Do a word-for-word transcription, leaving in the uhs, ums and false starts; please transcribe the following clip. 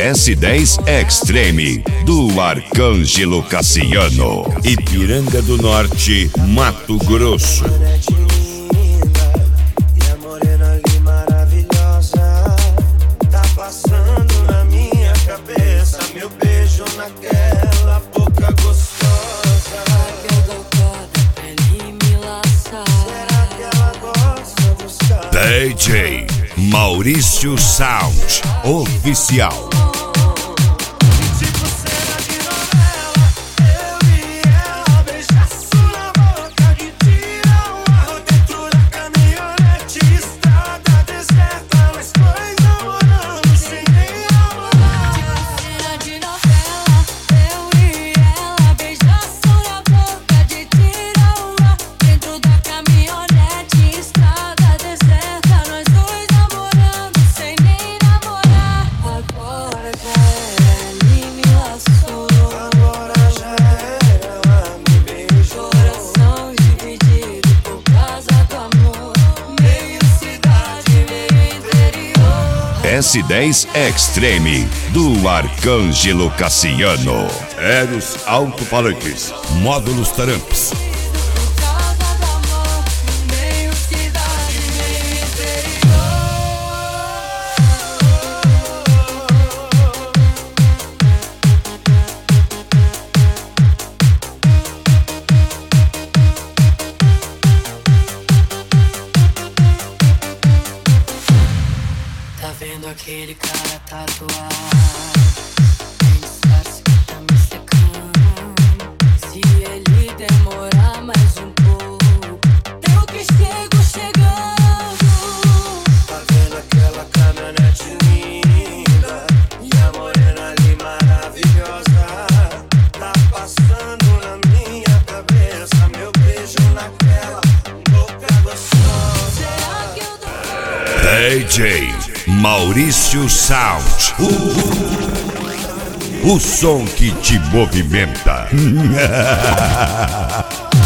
S dez Extreme, do Arcângelo Cassiano. Ipiranga do Norte, Mato Grosso. D J Maurício Sound Oficial. S dez Extreme, do Arcângelo Cassiano. Eros Alto-Falantes, módulos Taramps. Tá vendo aquele cara tatuado? Tem disfarce que tá me secando. Se ele demorar mais um pouco, eu que chego chegando. Tá vendo aquela caminhonete linda e a morena ali maravilhosa? Tá passando na minha cabeça, meu beijo naquela boca gostosa. Será que eu dou... D J Maurício Sound, o, o som que te movimenta.